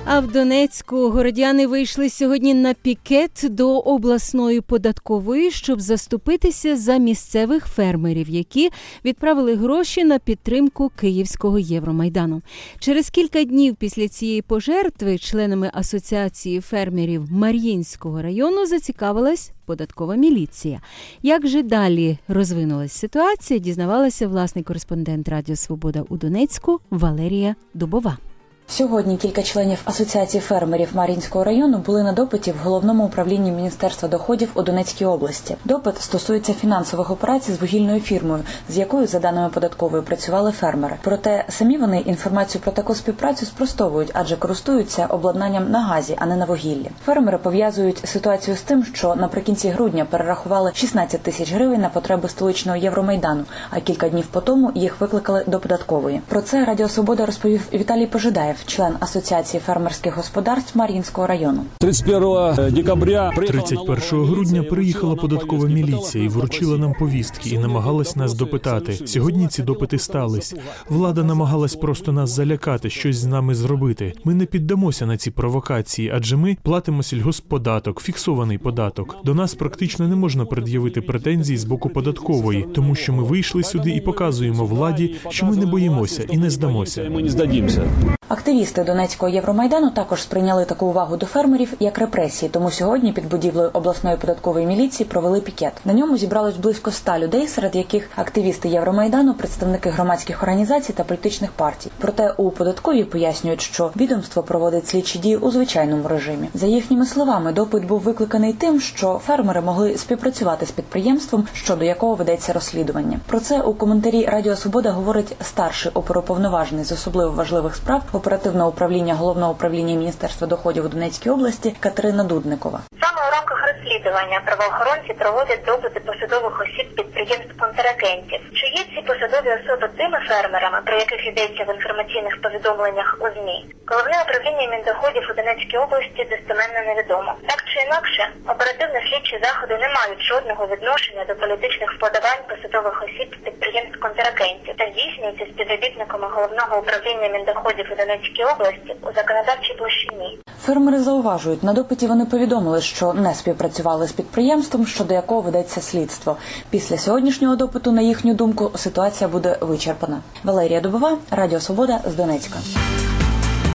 А в Донецьку городяни вийшли сьогодні на пікет до обласної податкової, щоб заступитися за місцевих фермерів, які відправили гроші на підтримку Київського Євромайдану. Через кілька днів після цієї пожертви членами Асоціації фермерів Мар'їнського району зацікавилась податкова міліція. Як же далі розвинулась ситуація, дізнавалася власний кореспондент Радіо Свобода у Донецьку Валерія Дубова. Сьогодні кілька членів Асоціації фермерів Мар'їнського району були на допиті в Головному управлінні Міністерства доходів у Донецькій області. Допит стосується фінансових операцій з вугільною фірмою, з якою, за даними податкової, працювали фермери. Проте самі вони інформацію про таку співпрацю спростовують, адже користуються обладнанням на газі, а не на вугіллі. Фермери пов'язують ситуацію з тим, що наприкінці грудня перерахували 16 тисяч гривень на потреби столичного Євромайдану, а кілька днів по тому їх викликали до податкової. Про це Радіо Свобода розповів Віталій Пожидаєв, член Асоціації фермерських господарств Мар'їнського району. 31 грудня приїхала податкова міліція і вручила нам повістки і намагалась нас допитати. Сьогодні ці допити стались. Влада намагалась просто нас залякати, щось з нами зробити. Ми не піддамося на ці провокації, адже ми платимо сільгоспподаток, фіксований податок. До нас практично не можна пред'явити претензії з боку податкової, тому що ми вийшли сюди і показуємо владі, що ми не боїмося і не здамося. Активісти Донецького Євромайдану також сприйняли таку увагу до фермерів як репресії, тому сьогодні під будівлею обласної податкової міліції провели пікет. На ньому зібралось близько 100 людей, серед яких активісти Євромайдану, представники громадських організацій та політичних партій. Проте у податковій пояснюють, що відомство проводить слідчі дії у звичайному режимі. За їхніми словами, допит був викликаний тим, що фермери могли співпрацювати з підприємством, щодо якого ведеться розслідування. Про це у коментарі Радіо Свобода говорить старший оперуповноважений з особливо важливих справ оперативного управління Головного управління Міністерства доходів у Донецькій області Катерина Дудникова. Саме у рамках розслідування правоохоронці проводять допити посадових осіб підприємств-контрагентів. Чи є ці посадові особи тими фермерами, про яких йдеться в інформаційних повідомленнях у ЗМІ? Головне управління Міндоходів у Донецькій області достеменно невідомо. Так чи інакше, оперативно-слідчі заходи не мають жодного відношення до політичних вподобань посадових осіб підприємств-контрагентів та здійснюються співробітниками Головного управління Міндоходів у Донецькій області у законодавчій площині. Фермери зауважують, на допиті вони повідомили, що не співпрацювали з підприємством, щодо якого ведеться слідство. Після сьогоднішнього допиту, на їхню думку, ситуація буде вичерпана. Валерія Дубова, Радіо Свобода з Донецька.